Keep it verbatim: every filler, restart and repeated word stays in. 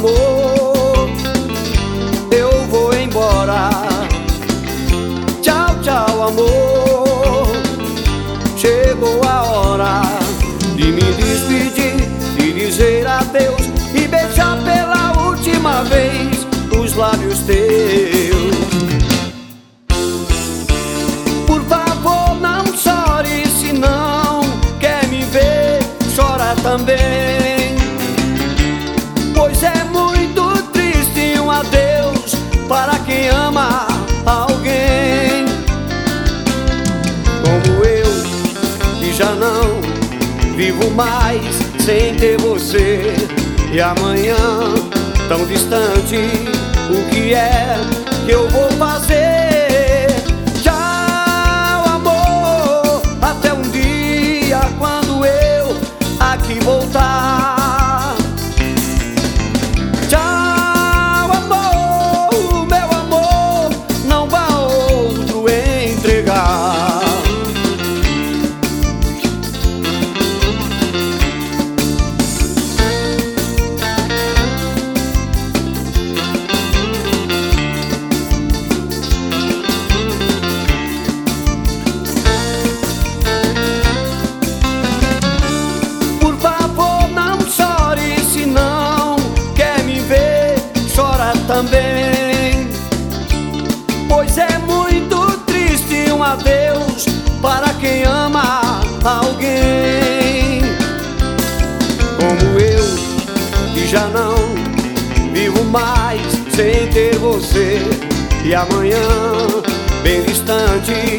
amor, eu vou embora. Tchau, tchau, amor, chegou a hora de me despedir, de dizer adeus e beijar pela última vez os lábios teus. Por favor, não chore, se não quer me ver, chora também. Pois é muito triste um adeus para quem ama alguém. Como eu, que já não vivo mais sem ter você. E amanhã, tão distante, o que é que eu vou fazer? Tchau, amor, até um dia quando eu aqui voltar. Tchau, amor, meu amor, não vá outro entregar. Também, pois é muito triste um adeus para quem ama alguém. Como eu, que já não vivo mais sem ter você. E amanhã, bem distante,